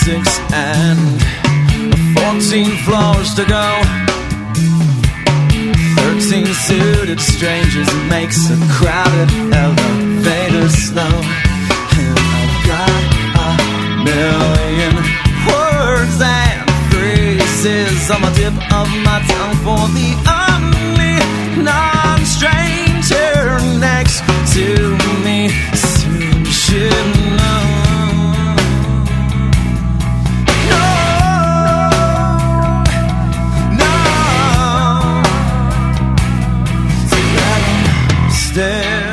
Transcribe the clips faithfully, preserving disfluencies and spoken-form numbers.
twenty-six and fourteen floors to go. Thirteen suited strangers makes a crowded elevator slow. And I've got a million words and phrases on the tip of my tongue for the only non-stranger next to me. Soon should know. No, no. So let 'em stare.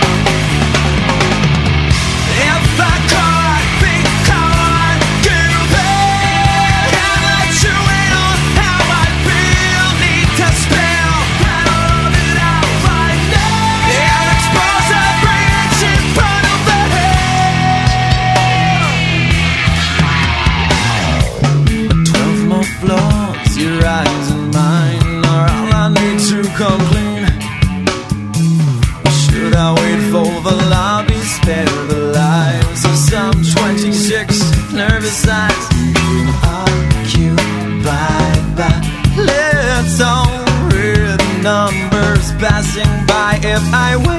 If I could be caught, get there and let you in on how I feel. Need to spell all of it out right now. And expose a breach in front of the head. Twelve more floors, your eyes and mine are all I need to come clean. Should I wait for the lobby, spare the lives of some twenty-six nervous eyes being occupied by little red numbers passing by? If I wait